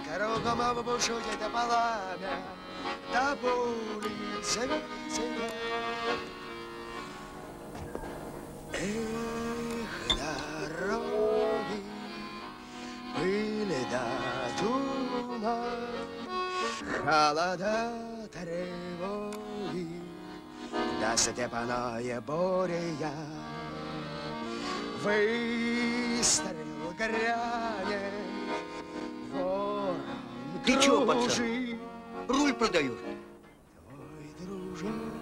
Кругом бушует пламя, до пули зависит. Эх, дороги, пыль да туман, холода, тревоги, да степаное буря. Выстрел грянет, ворон. Ты чего, пацан? Руль продаешь? Твой дружок